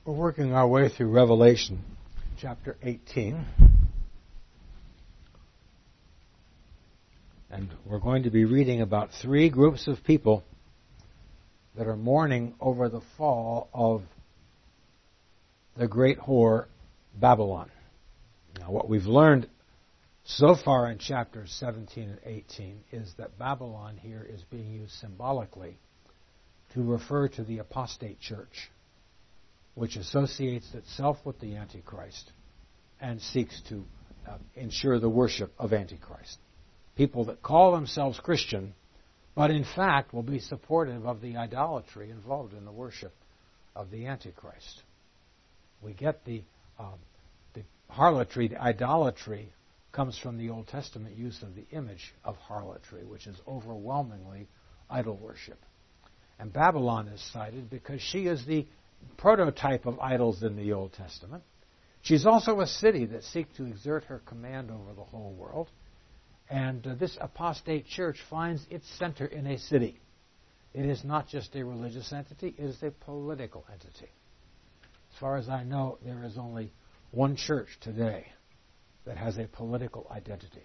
We're working our way through Revelation chapter 18. And we're going to be reading about three groups of people that are mourning over the fall of the great whore, Babylon. Now, what we've learned so far in chapters 17 and 18 is that Babylon here is being used symbolically to refer to the apostate church, which associates itself with the Antichrist and seeks to ensure the worship of Antichrist. People that call themselves Christian, but in fact will be supportive of the idolatry involved in the worship of the Antichrist. We get the harlotry, the idolatry, comes from the Old Testament use of the image of harlotry, which is overwhelmingly idol worship. And Babylon is cited because she is the prototype of idols in the Old Testament. She's also a city that seeks to exert her command over the whole world. And this apostate church finds its center in a city. It is not just a religious entity, it is a political entity. As far as I know, there is only one church today that has a political identity.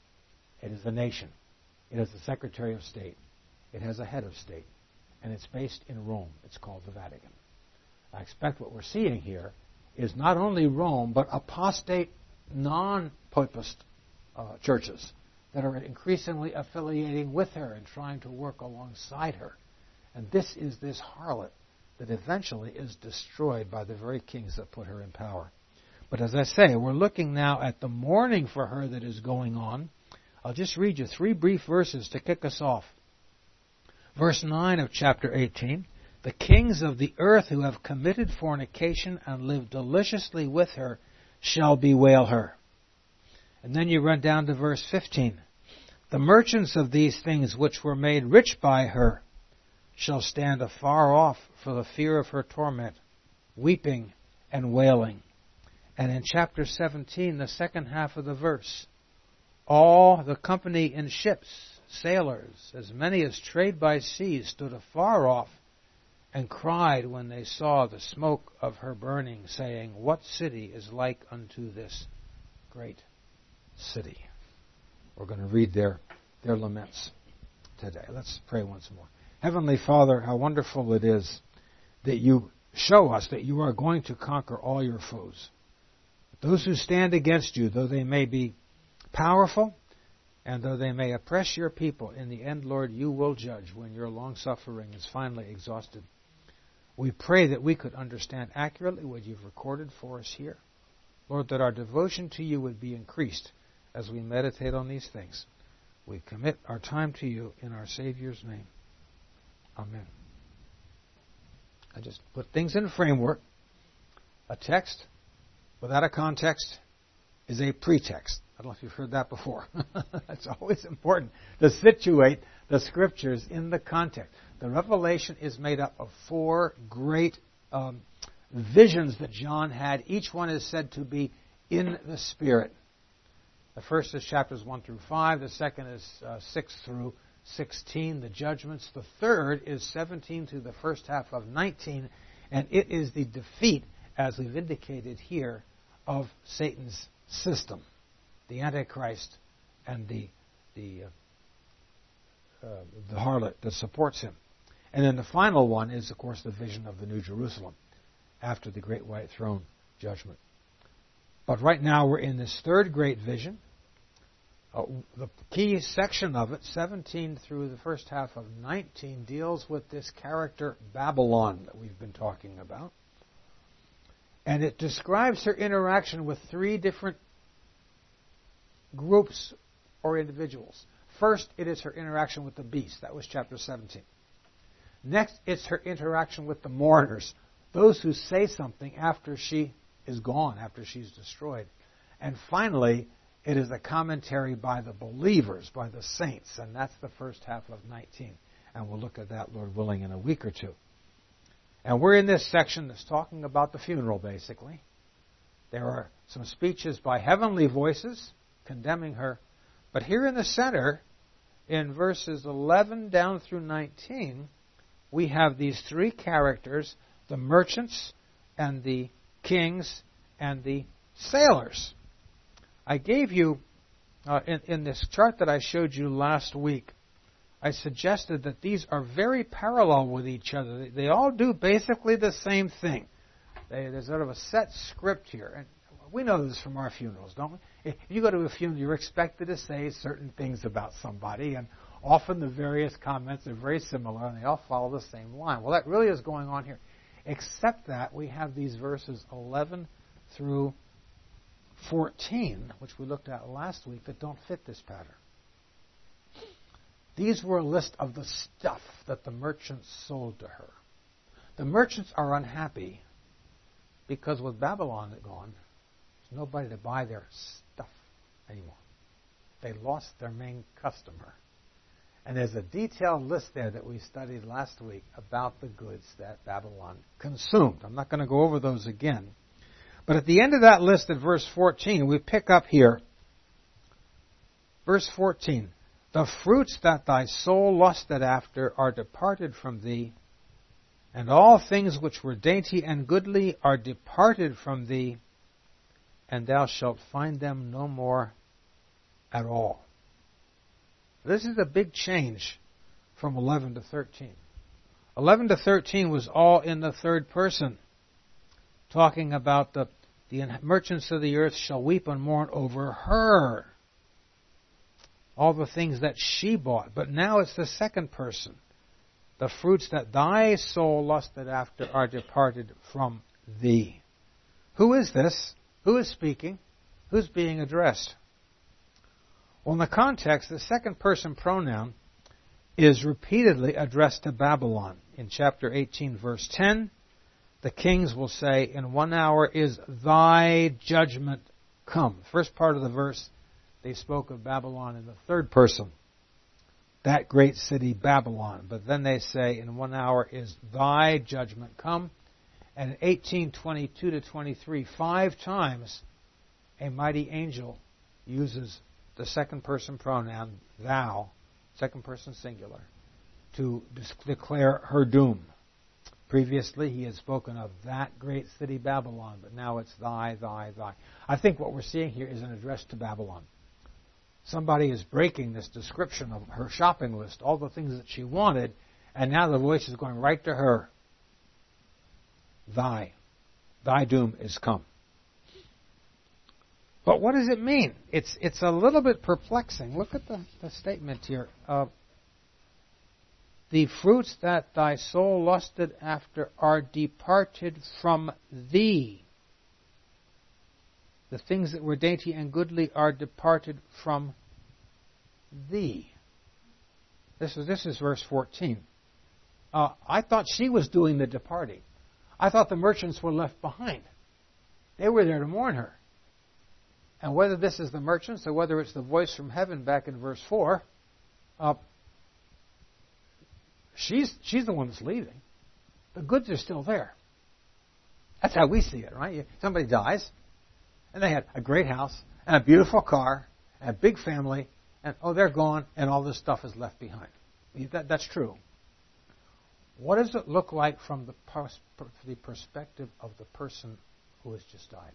It is a nation. It has a Secretary of State. It has a head of state. And it's based in Rome. It's called the Vatican. I expect what we're seeing here is not only Rome, but apostate, non-popist churches that are increasingly affiliating with her and trying to work alongside her. And this is this harlot that eventually is destroyed by the very kings that put her in power. But as I say, we're looking now at the mourning for her that is going on. I'll just read you three brief verses to kick us off. Verse 9 of chapter 18. The kings of the earth who have committed fornication and lived deliciously with her shall bewail her. And then you run down to verse 15. The merchants of these things which were made rich by her shall stand afar off for the fear of her torment, weeping and wailing. And in chapter 17, the second half of the verse, all the company in ships, sailors, as many as trade by sea, stood afar off and cried when they saw the smoke of her burning, saying, What city is like unto this great city? We're going to read their laments today. Let's pray once more. Heavenly Father, how wonderful it is that you show us that you are going to conquer all your foes. Those who stand against you, though they may be powerful, and though they may oppress your people, in the end, Lord, you will judge when your long-suffering is finally exhausted. We pray that we could understand accurately what you've recorded for us here. Lord, that our devotion to you would be increased as we meditate on these things. We commit our time to you in our Savior's name. Amen. I just put things in a framework. A text without a context is a pretext. I don't know if you've heard that before. It's always important to situate the Scriptures in the context. The Revelation is made up of four great visions that John had. Each one is said to be in the Spirit. The first is chapters 1 through 5. The second is 6 through 16, the judgments. The third is 17 through the first half of 19. And it is the defeat, as we've indicated here, of Satan's system, the Antichrist and the harlot that supports him. And then the final one is, of course, the vision of the New Jerusalem after the great white throne judgment. But right now we're in this third great vision. The key section of it, 17 through the first half of 19, deals with this character Babylon that we've been talking about. And it describes her interaction with three different groups or individuals. First, it is her interaction with the beast. That was chapter 17. Next, it's her interaction with the mourners, those who say something after she is gone, after she's destroyed. And finally, it is a commentary by the believers, by the saints, and that's the first half of 19. And we'll look at that, Lord willing, in a week or two. And we're in this section that's talking about the funeral, basically. There are some speeches by heavenly voices condemning her. But here in the center, in verses 11 down through 19, we have these three characters, the merchants, and the kings and the sailors. I gave you, in this chart that I showed you last week, I suggested that these are very parallel with each other. They all do basically the same thing. There's sort of a set script here. And we know this from our funerals, don't we? If you go to a funeral, you're expected to say certain things about somebody, and often the various comments are very similar, and they all follow the same line. Well, that really is going on here. Except that we have these verses 11 through 14, which we looked at last week, that don't fit this pattern. These were a list of the stuff that the merchants sold to her. The merchants are unhappy because with Babylon gone, there's nobody to buy their stuff anymore. They lost their main customer. And there's a detailed list there that we studied last week about the goods that Babylon consumed. I'm not going to go over those again. But at the end of that list at verse 14, we pick up here, verse 14, the fruits that thy soul lusted after are departed from thee, and all things which were dainty and goodly are departed from thee, and thou shalt find them no more at all. This is a big change from 11 to 13. 11 to 13 was all in the third person, talking about the merchants of the earth shall weep and mourn over her, all the things that she bought. But now it's the second person. The fruits that thy soul lusted after are departed from thee. Who is this? Who is speaking? Who's being addressed? Well, in the context, the second person pronoun is repeatedly addressed to Babylon. In chapter 18, verse 10, the kings will say, in 1 hour is thy judgment come. First part of the verse, they spoke of Babylon in the third person, that great city Babylon. But then they say, in 1 hour is thy judgment come. And in 18:22 to 23, 5 times a mighty angel uses the second person pronoun, thou, second person singular, to declare her doom. Previously, he had spoken of that great city Babylon, but now it's thy, thy, thy. I think what we're seeing here is an address to Babylon. Somebody is breaking this description of her shopping list, all the things that she wanted, and now the voice is going right to her. Thy doom is come. But what does it mean? It's a little bit perplexing. Look at the statement here. The fruits that thy soul lusted after are departed from thee. The things that were dainty and goodly are departed from thee. This is verse 14. I thought she was doing the departing. I thought the merchants were left behind. They were there to mourn her. And whether this is the merchants or whether it's the voice from heaven back in verse 4, she's the one that's leaving. The goods are still there. That's how we see it, right? Somebody dies, and they had a great house, and a beautiful car, and a big family, and they're gone, and all this stuff is left behind. That's true. What does it look like from the perspective of the person who has just died?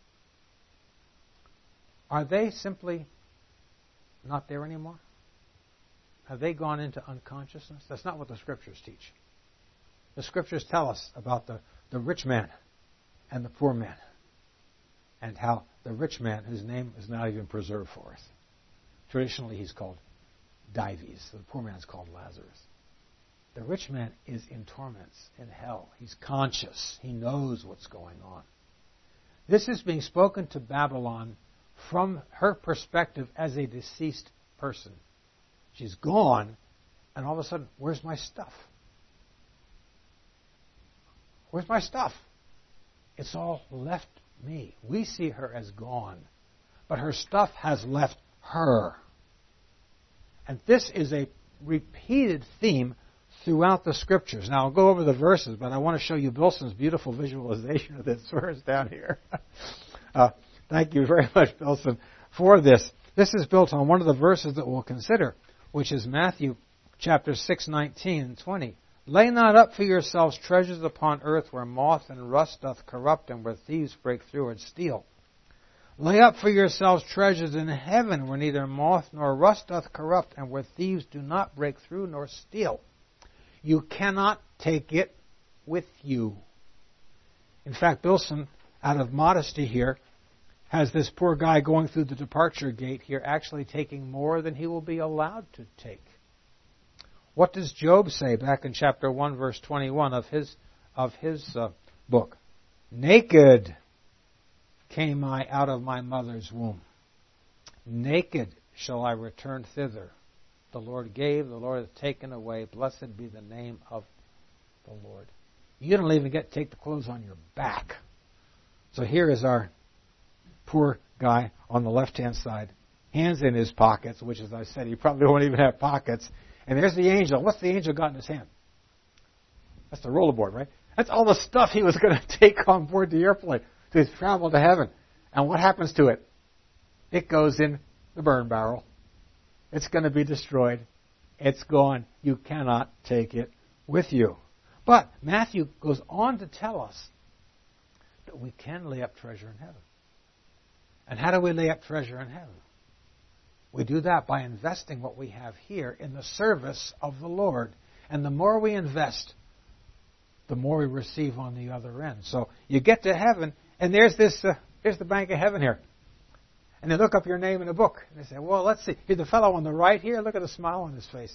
Are they simply not there anymore? Have they gone into unconsciousness? That's not what the Scriptures teach. The Scriptures tell us about the rich man and the poor man, and how the rich man, whose name is not even preserved for us. Traditionally, he's called Dives. The poor man is called Lazarus. The rich man is in torments, in hell. He's conscious. He knows what's going on. This is being spoken to Babylon from her perspective as a deceased person. She's gone, and all of a sudden, where's my stuff? Where's my stuff? It's all left me. We see her as gone, but her stuff has left her. And this is a repeated theme throughout the Scriptures. Now, I'll go over the verses, but I want to show you Bilson's beautiful visualization of this verse down here. Thank you very much, Bilson, for this. This is built on one of the verses that we'll consider, which is Matthew chapter 6, 19 and 20. Lay not up for yourselves treasures upon earth where moth and rust doth corrupt and where thieves break through and steal. Lay up for yourselves treasures in heaven where neither moth nor rust doth corrupt and where thieves do not break through nor steal. You cannot take it with you. In fact, Bilson, out of modesty here, has this poor guy going through the departure gate here actually taking more than he will be allowed to take. What does Job say back in chapter 1, verse 21 of his book? Naked came I out of my mother's womb. Naked shall I return thither. The Lord gave, the Lord hath taken away. Blessed be the name of the Lord. You don't even get to take the clothes on your back. So here is our poor guy on the left-hand side. Hands in his pockets, which, as I said, he probably won't even have pockets. And there's the angel. What's the angel got in his hand? That's the rollerboard, right? That's all the stuff he was going to take on board the airplane to travel to heaven. And what happens to it? It goes in the burn barrel. It's going to be destroyed. It's gone. You cannot take it with you. But Matthew goes on to tell us that we can lay up treasure in heaven. And how do we lay up treasure in heaven? We do that by investing what we have here in the service of the Lord. And the more we invest, the more we receive on the other end. So you get to heaven, and there's the bank of heaven here. And they look up your name in a book. And they say, well, let's see. Here's the fellow on the right here. Look at the smile on his face.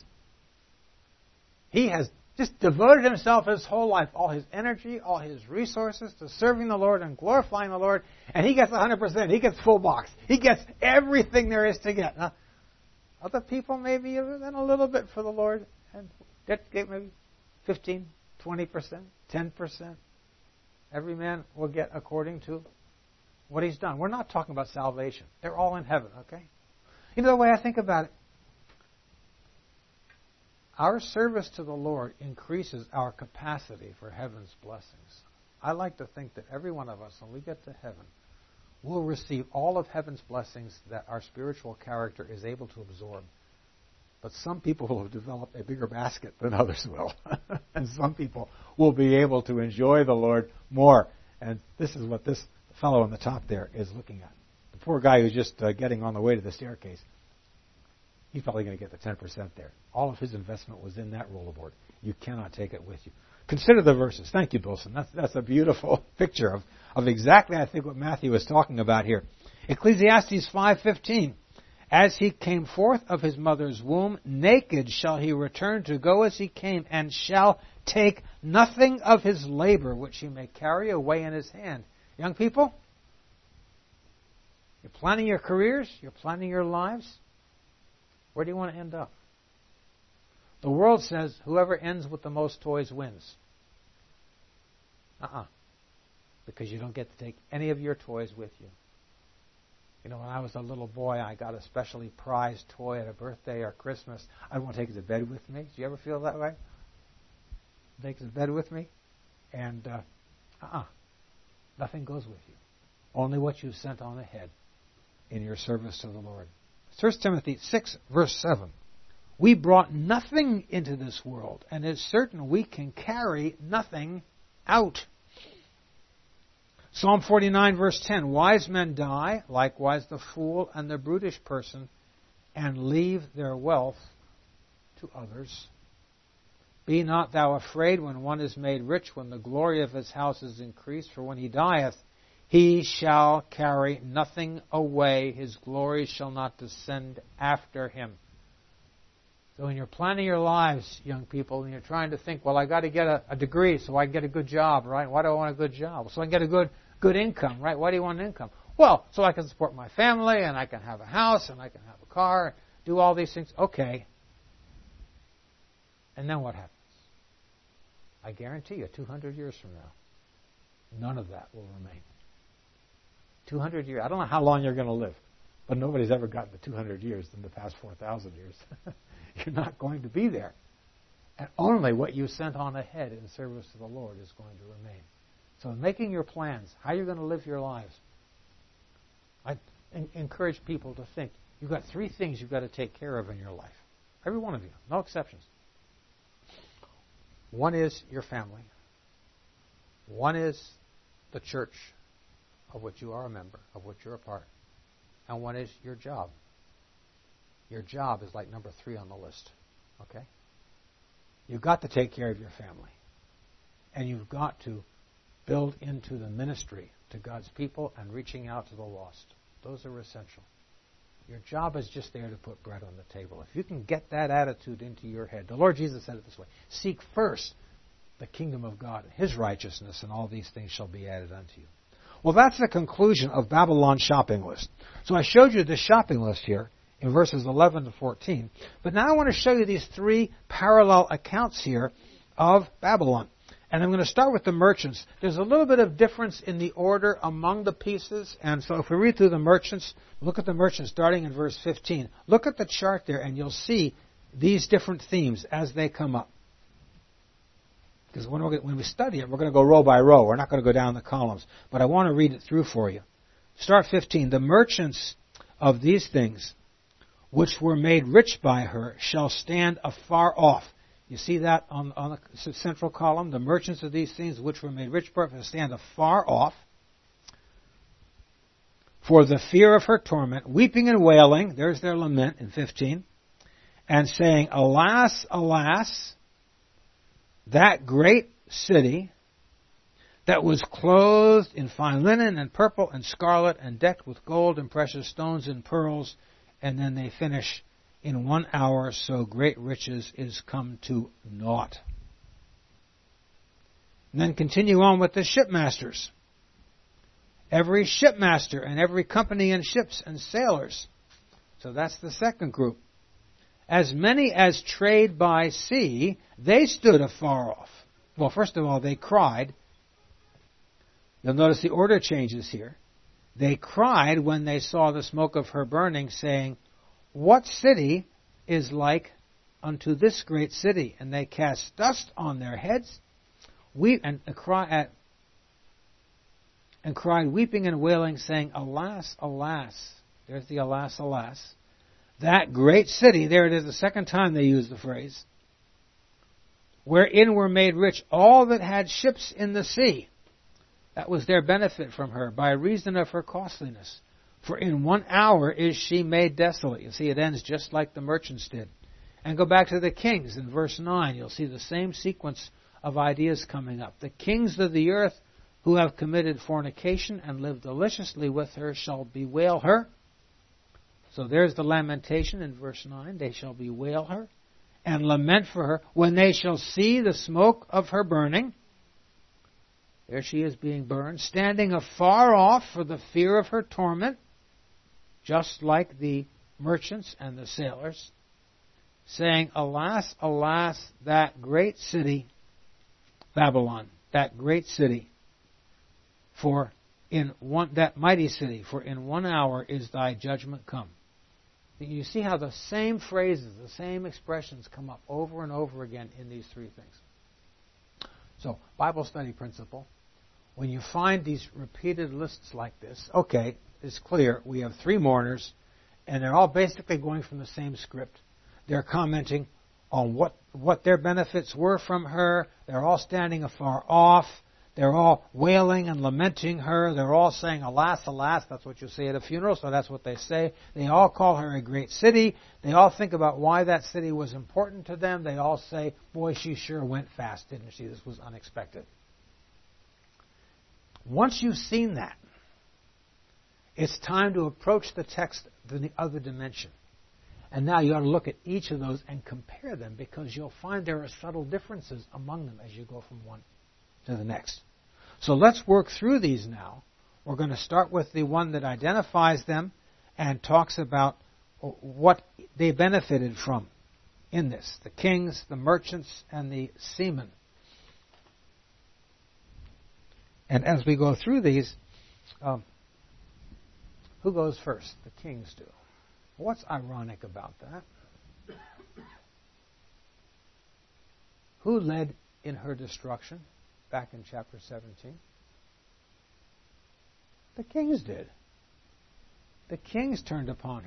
He has just devoted himself his whole life, all his energy, all his resources to serving the Lord and glorifying the Lord. And he gets 100%. He gets full box. He gets everything there is to get. Now, other people maybe have done a little bit for the Lord and get maybe 15, 20%, 10%. Every man will get according to what he's done. We're not talking about salvation. They're all in heaven, okay? You know the way I think about it? Our service to the Lord increases our capacity for heaven's blessings. I like to think that every one of us, when we get to heaven, will receive all of heaven's blessings that our spiritual character is able to absorb. But some people will have developed a bigger basket than others will. And some people will be able to enjoy the Lord more. And this is what this fellow on the top there is looking at. The poor guy who's just getting on the way to the staircase. He's probably going to get the 10% there. All of his investment was in that rollerboard. You cannot take it with you. Consider the verses. Thank you, Bilson. That's a beautiful picture of exactly, I think, what Matthew is talking about here. Ecclesiastes 5:15. As he came forth of his mother's womb, naked shall he return to go as he came, and shall take nothing of his labor which he may carry away in his hand. Young people, you're planning your careers, you're planning your lives. Where do you want to end up? The world says whoever ends with the most toys wins. Because you don't get to take any of your toys with you. You know, when I was a little boy, I got a specially prized toy at a birthday or Christmas. I want to take it to bed with me. Do you ever feel that way? Take it to bed with me? And, nothing goes with you. Only what you sent on ahead in your service to the Lord. 1 Timothy 6, verse 7. We brought nothing into this world, and it's certain we can carry nothing out. Psalm 49, verse 10. Wise men die, likewise the fool and the brutish person, and leave their wealth to others. Be not thou afraid when one is made rich, when the glory of his house is increased, for when he dieth, he shall carry nothing away. His glory shall not descend after him. So when you're planning your lives, young people, and you're trying to think, well, I got to get a degree so I can get a good job, right? Why do I want a good job? So I can get a good income, right? Why do you want an income? Well, so I can support my family, and I can have a house, and I can have a car, do all these things. Okay. And then what happens? I guarantee you, 200 years from now, none of that will remain. 200 years. I don't know how long you're going to live, but nobody's ever gotten to 200 years in the past 4,000 years. You're not going to be there. And only what you sent on ahead in service to the Lord is going to remain. So in making your plans, how you're going to live your lives, I encourage people to think, you've got 3 things you've got to take care of in your life. Every one of you. No exceptions. One is your family. One is the church of which you are a member, of which you're a part. And one is your job. Your job is like number 3 on the list. Okay? You've got to take care of your family. And you've got to build into the ministry to God's people and reaching out to the lost. Those are essential. Your job is just there to put bread on the table. If you can get that attitude into your head, the Lord Jesus said it this way, seek first the kingdom of God, His righteousness, and all these things shall be added unto you. Well, that's the conclusion of Babylon's shopping list. So I showed you the shopping list here in verses 11 to 14. But now I want to show you these 3 parallel accounts here of Babylon. And I'm going to start with the merchants. There's a little bit of difference in the order among the pieces. And so if we read through the merchants, look at the merchants starting in verse 15. Look at the chart there and you'll see these different themes as they come up. Because when we study it, we're going to go row by row. We're not going to go down the columns. But I want to read it through for you. Start 15. The merchants of these things, which were made rich by her, shall stand afar off. You see that on the central column? The merchants of these things, which were made rich by her, shall stand afar off. For the fear of her torment, weeping and wailing, there's their lament in 15, and saying, Alas, alas, that great city that was clothed in fine linen and purple and scarlet and decked with gold and precious stones and pearls. And then they finish, in 1 hour so great riches is come to naught. And then continue on with the shipmasters. Every shipmaster and every company in ships and sailors. So that's the second group. As many as trade by sea, they stood afar off. Well, first of all, they cried. You'll notice the order changes here. They cried when they saw the smoke of her burning, saying, What city is like unto this great city? And they cast dust on their heads, cried, weeping and wailing, saying, Alas, alas. There's the alas, alas. That great city, there it is, the second time they use the phrase, wherein were made rich all that had ships in the sea. That was their benefit from her, by reason of her costliness. For in 1 hour is she made desolate. You see, it ends just like the merchants did. And go back to the kings in verse 9. You'll see the same sequence of ideas coming up. The kings of the earth who have committed fornication and lived deliciously with her shall bewail her. So there's the lamentation in verse 9. They shall bewail her and lament for her when they shall see the smoke of her burning. There she is being burned, standing afar off for the fear of her torment, just like the merchants and the sailors, saying, Alas, alas, that great city, Babylon, that great city, that mighty city, for in 1 hour is thy judgment come. You see how the same phrases, the same expressions come up over and over again in these 3 things. So, Bible study principle. When you find these repeated lists like this, okay, it's clear we have 3 mourners, and they're all basically going from the same script. They're commenting on what their benefits were from her. They're all standing afar off. They're all wailing and lamenting her. They're all saying, Alas, alas. That's what you say at a funeral, so that's what they say. They all call her a great city. They all think about why that city was important to them. They all say, Boy, she sure went fast, didn't she? This was unexpected. Once you've seen that, it's time to approach the text from the other dimension. And now you ought to look at each of those and compare them, because you'll find there are subtle differences among them as you go from one to the next. So let's work through these now. We're going to start with the one that identifies them and talks about what they benefited from in this. The kings, the merchants, and the seamen. And as we go through these, who goes first? The kings do. What's ironic about that? Who led in her destruction back in chapter 17? The kings did. The kings turned upon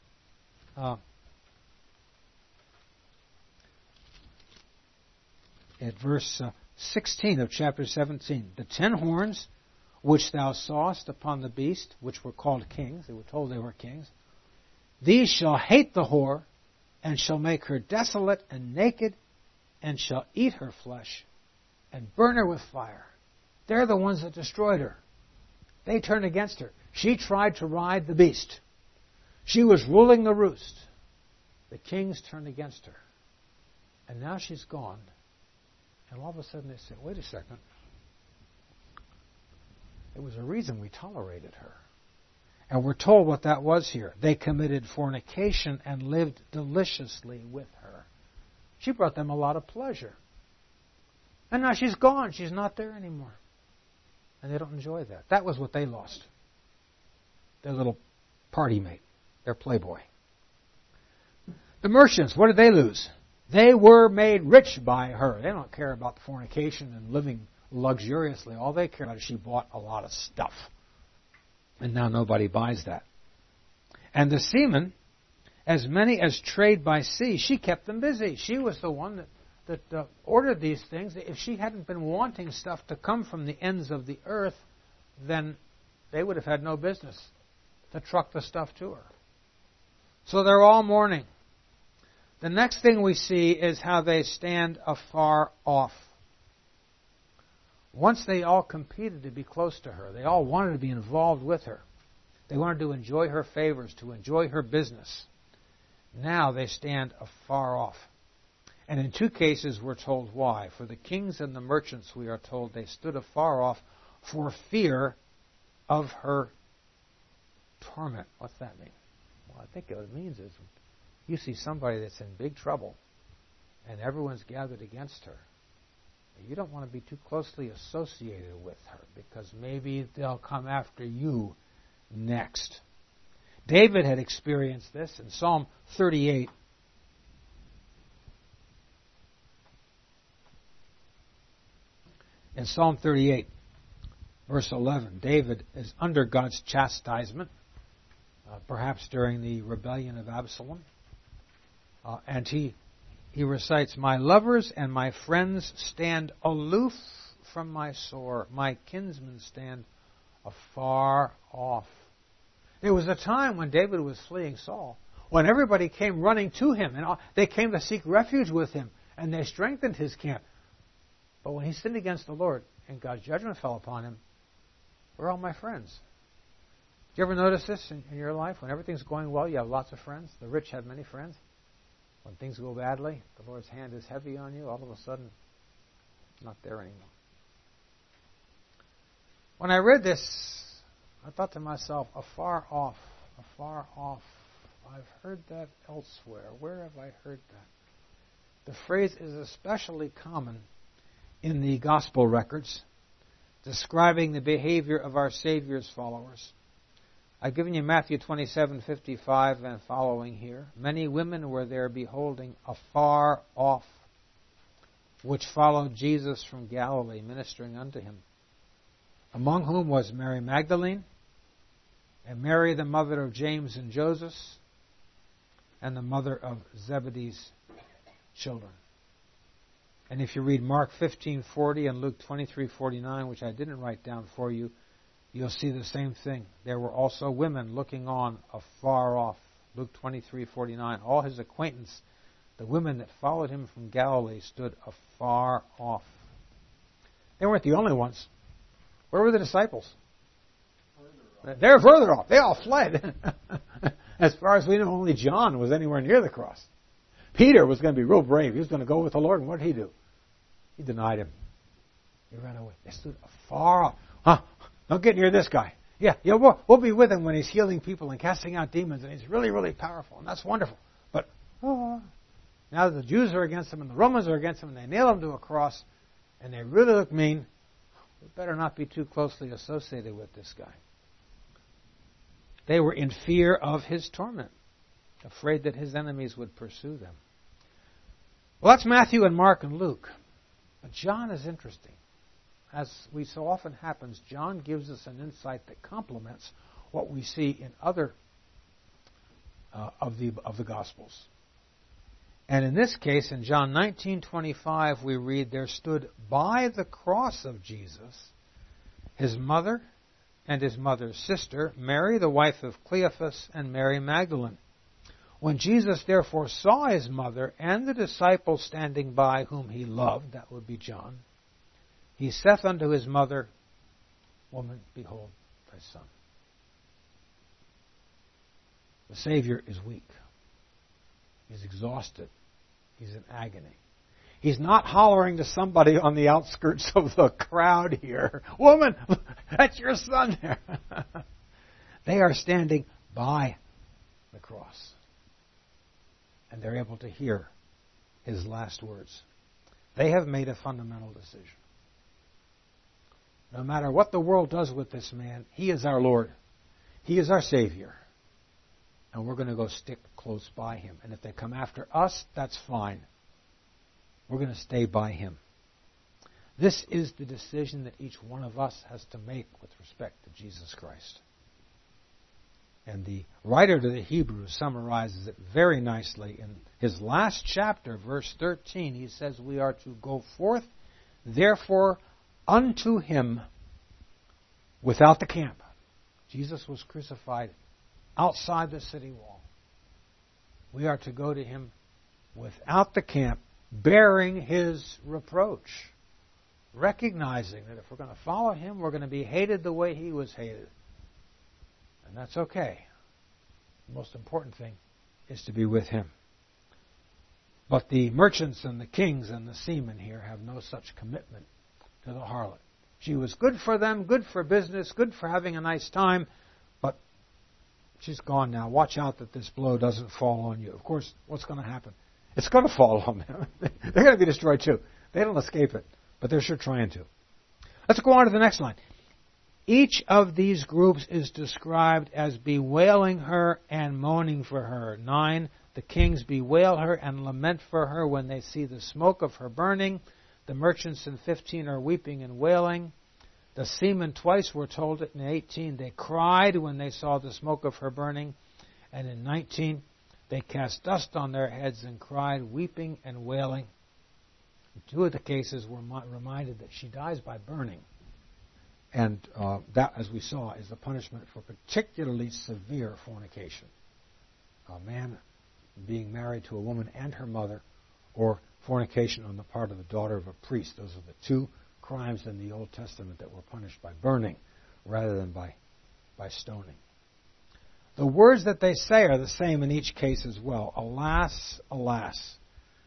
her. at verse 16 of chapter 17. The 10 horns which thou sawest upon the beast, which were called kings, they were told they were kings, these shall hate the whore, and shall make her desolate and naked, and shall eat her flesh, and burn her with fire. They're the ones that destroyed her. They turned against her. She tried to ride the beast. She was ruling the roost. The kings turned against her. And now she's gone. And all of a sudden they say, wait a second. There was a reason we tolerated her. And we're told what that was here. They committed fornication and lived deliciously with her. She brought them a lot of pleasure. And now she's gone. She's not there anymore. And they don't enjoy that. That was what they lost. Their little party mate. Their playboy. The merchants, what did they lose? They were made rich by her. They don't care about the fornication and living luxuriously. All they care about is she bought a lot of stuff. And now nobody buys that. And the seamen, as many as trade by sea, she kept them busy. She was the one that ordered these things. If she hadn't been wanting stuff to come from the ends of the earth, then they would have had no business to truck the stuff to her. So they're all mourning. The next thing we see is how they stand afar off. Once they all competed to be close to her. They all wanted to be involved with her. They wanted to enjoy her favors, to enjoy her business. Now they stand afar off. And in 2 cases we're told why. For the kings and the merchants, we are told they stood afar off for fear of her torment. What's that mean? Well, I think what it means is you see somebody that's in big trouble and everyone's gathered against her. You don't want to be too closely associated with her because maybe they'll come after you next. David had experienced this in Psalm 38. In Psalm 38, verse 11, David is under God's chastisement, perhaps during the rebellion of Absalom. And he recites, my lovers and my friends stand aloof from my sore. My kinsmen stand afar off. There was a time when David was fleeing Saul, when everybody came running to him, and they came to seek refuge with him, and they strengthened his camp. But when he sinned against the Lord, and God's judgment fell upon him, where are all my friends? Do you ever notice this in your life? When everything's going well, you have lots of friends. The rich have many friends. When things go badly, the Lord's hand is heavy on you, all of a sudden, it's not there anymore. When I read this, I thought to myself, afar off. I've heard that elsewhere. Where have I heard that? The phrase is especially common in the gospel records, describing the behavior of our Savior's followers. I've given you Matthew 27:55 and following here. Many women were there beholding afar off, which followed Jesus from Galilee, ministering unto him, among whom was Mary Magdalene, and Mary the mother of James and Joseph, and the mother of Zebedee's children. And if you read Mark 15:40 and Luke 23:49, which I didn't write down for you, you'll see the same thing. There were also women looking on afar off. Luke 23:49. All his acquaintance, the women that followed him from Galilee, stood afar off. They weren't the only ones. Where were the disciples? They're further off. They all fled. As far as we know, only John was anywhere near the cross. Peter was going to be real brave. He was going to go with the Lord. And what did he do? He denied him. He ran away. They stood afar off. Huh? Don't get near this guy. Yeah, we'll be with him when he's healing people and casting out demons, and he's really, really powerful, and that's wonderful. But now the Jews are against him, and the Romans are against him, and they nail him to a cross, and they really look mean. We better not be too closely associated with this guy. They were in fear of his torment, afraid that his enemies would pursue them. Well, that's Matthew and Mark and Luke. But John is interesting. As we so often happens, John gives us an insight that complements what we see in other of the Gospels. And in this case, in John 19:25, we read, there stood by the cross of Jesus his mother and his mother's sister, Mary, the wife of Cleophas, and Mary Magdalene. When Jesus therefore saw his mother and the disciple standing by whom he loved, that would be John, he saith unto his mother, Woman, behold thy son. The Savior is weak. He's exhausted. He's in agony. He's not hollering to somebody on the outskirts of the crowd here, Woman, that's your son there. They are standing by the cross. And they're able to hear his last words. They have made a fundamental decision. No matter what the world does with this man, he is our Lord. He is our Savior. And we're going to go stick close by him. And if they come after us, that's fine. We're going to stay by him. This is the decision that each one of us has to make with respect to Jesus Christ. And the writer to the Hebrews summarizes it very nicely in his last chapter, verse 13. He says, we are to go forth, therefore, unto him without the camp. Jesus was crucified outside the city wall. We are to go to him without the camp, bearing his reproach, recognizing that if we're going to follow him, we're going to be hated the way he was hated. And that's okay. The most important thing is to be with him. But the merchants and the kings and the seamen here have no such commitment to the harlot. She was good for them, good for business, good for having a nice time, but she's gone now. Watch out that this blow doesn't fall on you. Of course, what's going to happen? It's going to fall on them. They're going to be destroyed too. They don't escape it, but they're sure trying to. Let's go on to the next line. Each of these groups is described as bewailing her and moaning for her. 9, the kings bewail her and lament for her when they see the smoke of her burning. The merchants in 15 are weeping and wailing. The seamen twice were told it. In 18, they cried when they saw the smoke of her burning. And in 19, they cast dust on their heads and cried, weeping and wailing. In 2 of the cases were reminded that she dies by burning. And that, as we saw, is the punishment for particularly severe fornication. A man being married to a woman and her mother, or fornication on the part of the daughter of a priest. Those are the 2 crimes in the Old Testament that were punished by burning rather than by stoning. The words that they say are the same in each case as well. Alas, alas.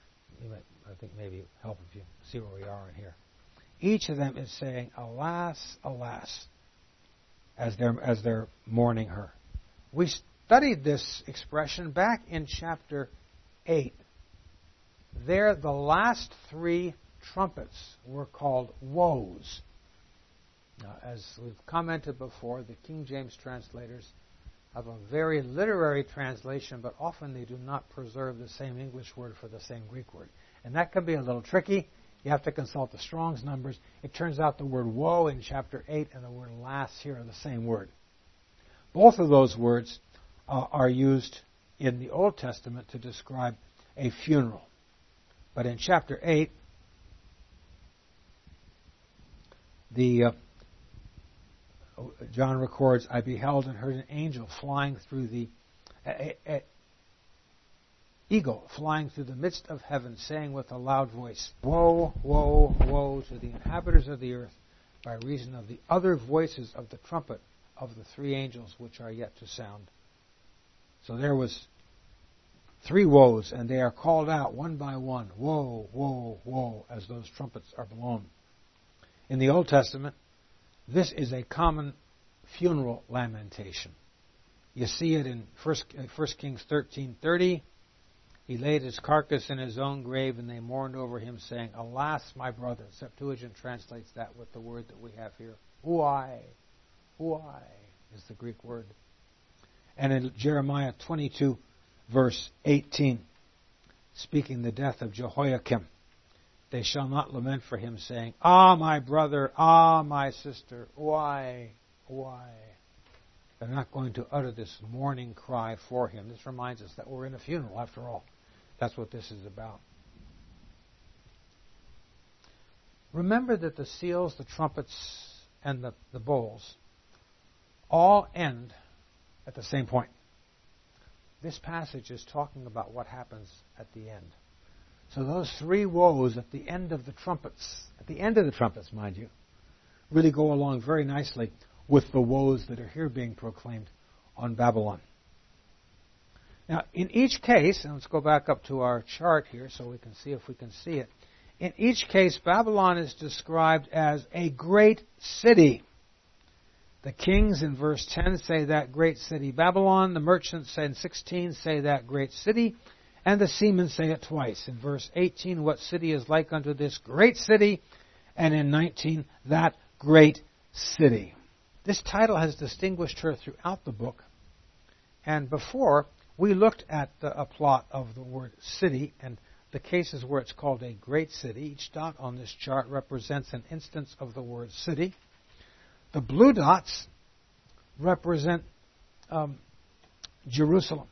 I think maybe help if you see where we are in here. Each of them is saying, alas, alas, as they're mourning her. We studied this expression back in chapter 8. There, the last 3 trumpets were called woes. Now, as we've commented before, the King James translators have a very literary translation, but often they do not preserve the same English word for the same Greek word. And that can be a little tricky. You have to consult the Strong's numbers. It turns out the word woe in chapter 8 and the word last here are the same word. Both of those words are used in the Old Testament to describe a funeral. But in chapter 8, John records, I beheld and heard an angel flying through the eagle flying through the midst of heaven, saying with a loud voice, Woe, woe, woe to the inhabitants of the earth, by reason of the other voices of the trumpet of the 3 angels which are yet to sound. So there was 3 woes, and they are called out one by one, woe, woe, woe, as those trumpets are blown. In the Old Testament, this is a common funeral lamentation. You see it in 1 Kings 13:30. He laid his carcass in his own grave, and they mourned over him, saying, Alas, my brother. Septuagint translates that with the word that we have here. Huai is the Greek word. And in Jeremiah 22, verse 18, speaking the death of Jehoiakim, they shall not lament for him, saying, Ah, my brother, ah, my sister, why? They're not going to utter this mourning cry for him. This reminds us that we're in a funeral, after all. That's what this is about. Remember that the seals, the trumpets, and the bowls all end at the same point. This passage is talking about what happens at the end. So those three woes at the end of the trumpets, mind you, really go along very nicely with the woes that are here being proclaimed on Babylon. Now, in each case, and let's go back up to our chart here so we can see if we can see it. In each case, Babylon is described as a great city. The kings in verse 10 say that great city Babylon. The merchants in 16 say that great city. And the seamen say it twice. In verse 18, what city is like unto this great city? And in 19, that great city. This title has distinguished her throughout the book. And before, we looked at a plot of the word city and the cases where it's called a great city. Each dot on this chart represents an instance of the word city. The blue dots represent Jerusalem.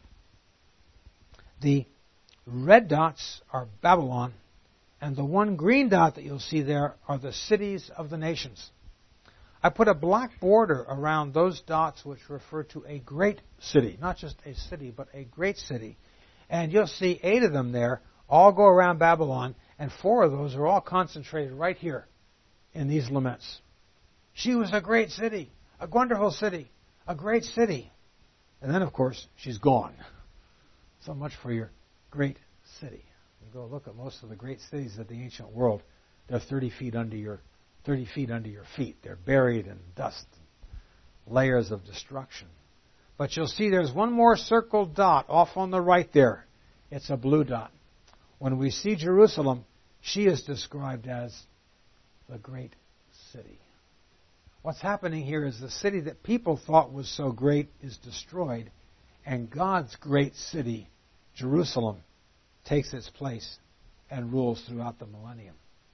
The red dots are Babylon. And the one green dot that you'll see there are the cities of the nations. I put a black border around those dots which refer to a great city. Not just a city, but a great city. And you'll see 8 of them there all go around Babylon, and 4 of those are all concentrated right here in these laments. She was a great city, a wonderful city, a great city. And then, of course, she's gone. So much for your great city. You go look at most of the great cities of the ancient world. They're 30 feet under your feet. They're buried in dust, layers of destruction. But you'll see there's one more circled dot off on the right there. It's a blue dot. When we see Jerusalem, she is described as the great city. What's happening here is the city that people thought was so great is destroyed, and God's great city, Jerusalem, takes its place and rules throughout the millennium.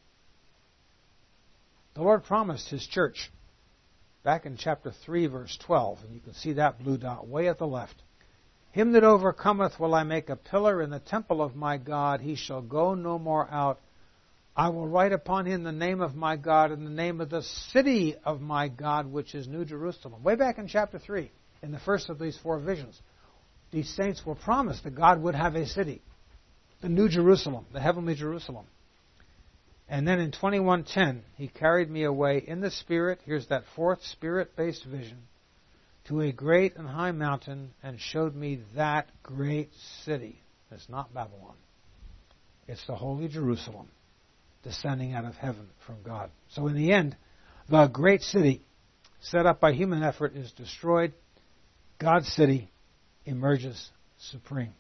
The Lord promised His church back in chapter 3, verse 12, and you can see that blue dot way at the left. Him that overcometh will I make a pillar in the temple of my God. He shall go no more out. I will write upon him the name of my God and the name of the city of my God, which is New Jerusalem. Way back in chapter 3, in the first of these 4 visions, these saints were promised that God would have a city, the New Jerusalem, the heavenly Jerusalem. And then in 21:10, He carried me away in the Spirit, here's that 4th Spirit-based vision, to a great and high mountain, and showed me that great city. It's not Babylon. It's the holy Jerusalem, descending out of heaven from God. So in the end, the great city, set up by human effort, is destroyed. God's city emerges supreme.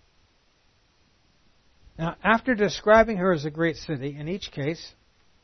Now, after describing her as a great city, in each case,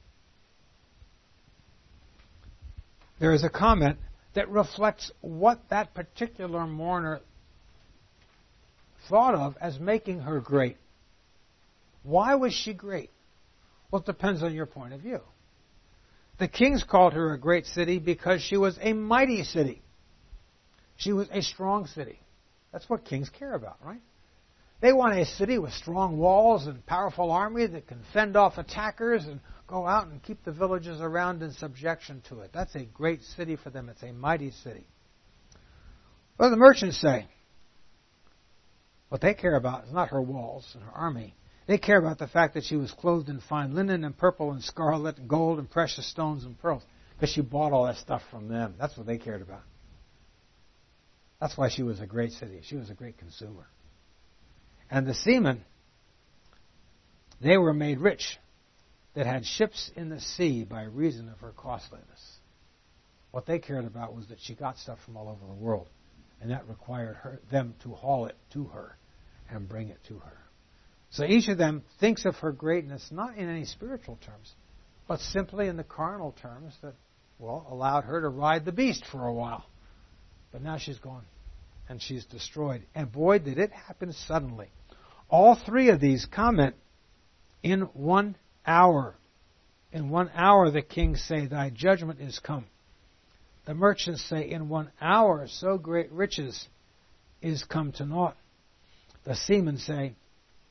there is a comment that reflects what that particular mourner thought of as making her great. Why was she great? Well, it depends on your point of view. The kings called her a great city because she was a mighty city. She was a strong city. That's what kings care about, right? They want a city with strong walls and powerful army that can fend off attackers and go out and keep the villages around in subjection to it. That's a great city for them. It's a mighty city. What do the merchants say? What they care about is not her walls and her army. They care about the fact that she was clothed in fine linen and purple and scarlet and gold and precious stones and pearls, because she bought all that stuff from them. That's what they cared about. That's why she was a great city. She was a great consumer. And the seamen, they were made rich that had ships in the sea by reason of her costliness. What they cared about was that she got stuff from all over the world, and that required them to haul it to her and bring it to her. So each of them thinks of her greatness not in any spiritual terms, but simply in the carnal terms that, allowed her to ride the beast for a while. But now she's gone, and she's destroyed. And boy, did it happen suddenly. All 3 of these comment in 1 hour. In 1 hour, the kings say, thy judgment is come. The merchants say, in 1 hour, so great riches is come to naught. The seamen say,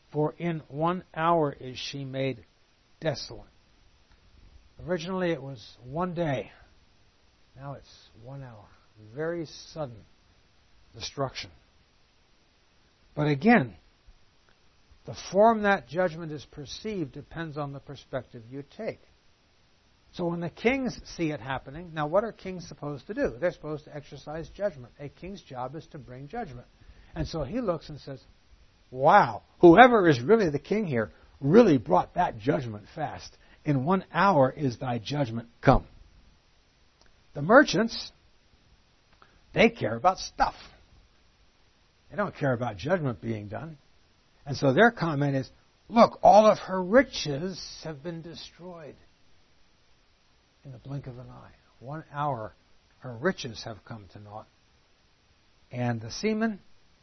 For in 1 hour is she made desolate. Originally it was 1 day. Now it's 1 hour. Very sudden destruction. But again, the form that judgment is perceived depends on the perspective you take. So when the kings see it happening, now what are kings supposed to do? They're supposed to exercise judgment. A king's job is to bring judgment. And so he looks and says, wow, whoever is really the king here really brought that judgment fast. In 1 hour is thy judgment come. The merchants, they care about stuff. They don't care about judgment being done. And so their comment is, look, all of her riches have been destroyed in the blink of an eye. 1 hour, her riches have come to naught. And the seamen,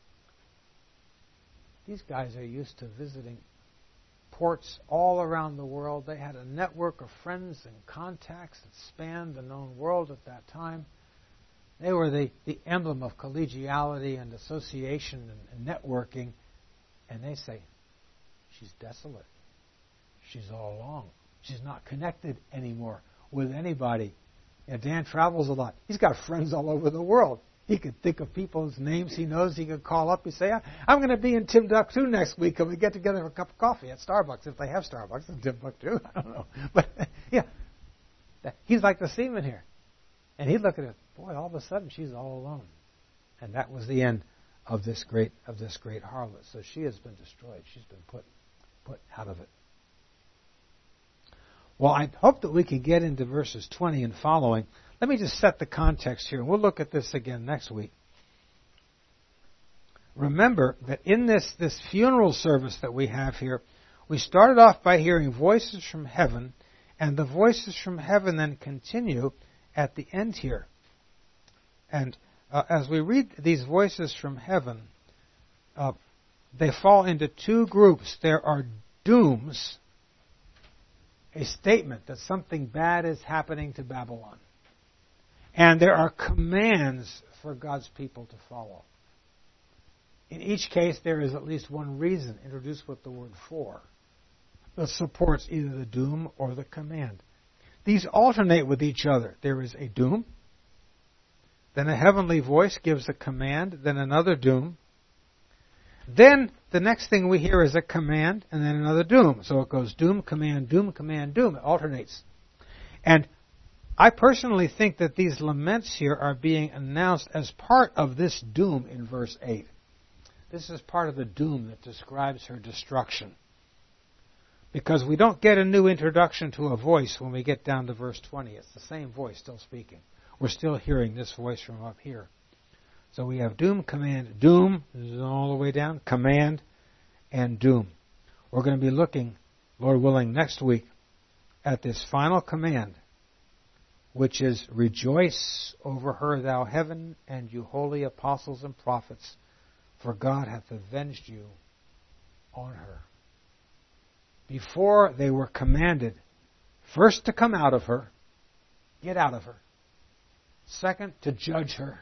these guys are used to visiting ports all around the world. They had a network of friends and contacts that spanned the known world at that time. They were the emblem of collegiality and association and networking. And they say, she's desolate. She's all alone. She's not connected anymore with anybody. Dan travels a lot. He's got friends all over the world. He could think of people's names he knows. He could call up and say, I'm going to be in Timbuktu next week. Can we get together for a cup of coffee at Starbucks? If they have Starbucks in Timbuktu, I don't know. But, yeah, he's like the seaman here. And he'd look at it, boy, all of a sudden she's all alone. And that was the end of this great harlot. So she has been destroyed. She's been put out of it. Well, I hope that we can get into verses 20 and following. Let me just set the context here, and we'll look at this again next week. Remember that in this funeral service that we have here, we started off by hearing voices from heaven, and the voices from heaven then continue at the end here. And as we read these voices from heaven, they fall into two groups. There are dooms, a statement that something bad is happening to Babylon. And there are commands for God's people to follow. In each case, there is at least one reason introduced with the word for that supports either the doom or the command. These alternate with each other. There is a doom, then a heavenly voice gives a command, then another doom. Then the next thing we hear is a command, and then another doom. So it goes doom, command, doom, command, doom. It alternates. And I personally think that these laments here are being announced as part of this doom in verse 8. This is part of the doom that describes her destruction. Because we don't get a new introduction to a voice when we get down to verse 20. It's the same voice still speaking. We're still hearing this voice from up here. So we have doom, command, doom, this is all the way down, command, and doom. We're going to be looking, Lord willing, next week at this final command, which is, rejoice over her, thou heaven, and you holy apostles and prophets, for God hath avenged you on her. Before they were commanded, first to come out of her, get out of her. Second, to judge her,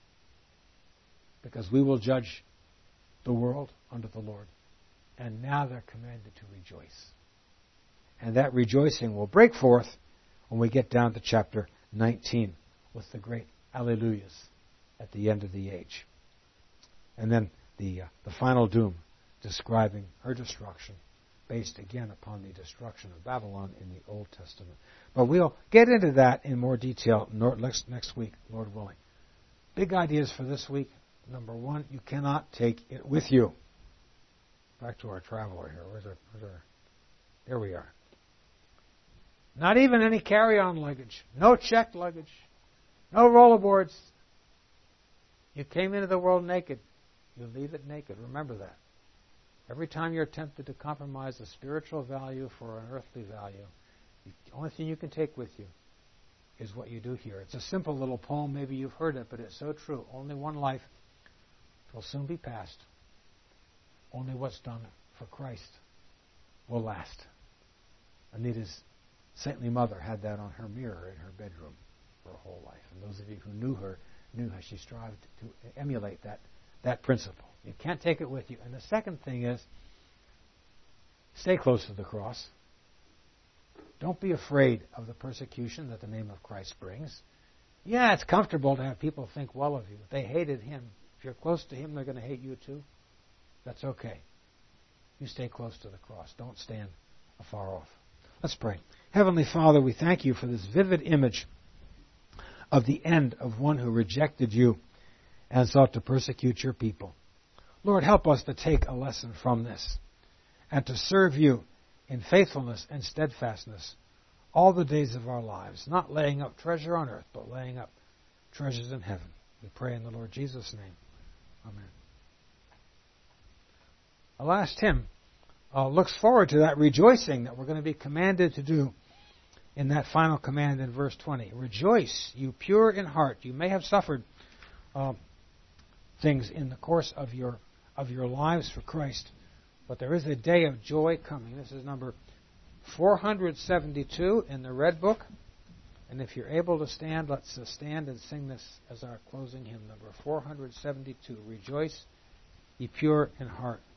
because we will judge the world under the Lord. And now they're commanded to rejoice. And that rejoicing will break forth when we get down to chapter 19 with the great Alleluias at the end of the age. And then the final doom describing her destruction, based again upon the destruction of Babylon in the Old Testament. But we'll get into that in more detail next week, Lord willing. Big ideas for this week. Number one, you cannot take it with you. Back to our traveler here. Where's our... There we are. Not even any carry-on luggage. No checked luggage. No rollerboards. You came into the world naked. You leave it naked. Remember that. Every time you're tempted to compromise a spiritual value for an earthly value, the only thing you can take with you is what you do here. It's a simple little poem. Maybe you've heard it, but it's so true. Only one life. It will soon be past. Only what's done for Christ will last. Anita's saintly mother had that on her mirror in her bedroom for her whole life. And those of you who knew her knew how she strived to emulate that principle. You can't take it with you. And the second thing is, Stay close to the cross. Don't be afraid of the persecution that the name of Christ brings. Yeah, it's comfortable to have people think well of you. They hated him. If you're close to him, they're going to hate you too. That's okay. You stay close to the cross. Don't stand afar off. Let's pray. Heavenly Father, we thank you for this vivid image of the end of one who rejected you and sought to persecute your people. Lord, help us to take a lesson from this and to serve you in faithfulness and steadfastness all the days of our lives, not laying up treasure on earth, but laying up treasures in heaven. We pray in the Lord Jesus' name. Amen. Our last hymn looks forward to that rejoicing that we're going to be commanded to do in that final command in verse 20. Rejoice, you pure in heart. You may have suffered things in the course of your lives for Christ, but there is a day of joy coming. This is number 472 in the Red Book. And if you're able to stand, let's stand and sing this as our closing hymn, number 472. Rejoice, ye pure in heart.